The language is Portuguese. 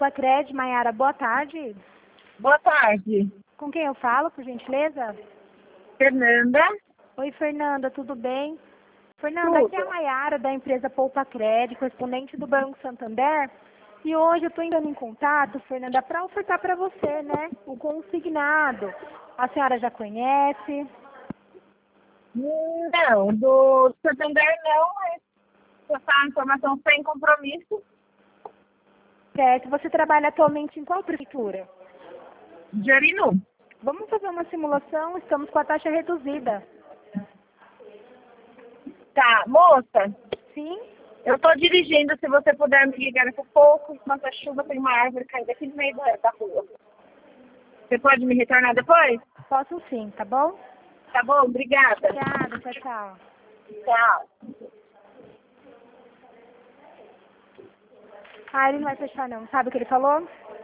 Poupa-Cred, Maiara, boa tarde. Boa tarde. Com quem eu falo, por gentileza? Fernanda. Oi, Fernanda, tudo bem? Fernanda, aqui é a Maiara, da empresa Poupa-Cred, correspondente do Banco Santander. E hoje eu estou entrando em contato, Fernanda, para ofertar para você, né, o consignado. A senhora já conhece? Não, do Santander não, mas essa informação sem compromisso. Certo. Você trabalha atualmente em qual prefeitura? De Arinu. Vamos fazer uma simulação, estamos com a taxa reduzida. Tá, moça, Sim? eu tô dirigindo, se você puder me ligar daqui a pouco, enquanto a chuva tem uma árvore caindo aqui no meio da rua. Você pode me retornar depois? Posso sim, tá bom? Tá bom, obrigada. Obrigada, tchau, tchau. Tchau. Ah, ele não vai fechar não. Sabe o que ele falou?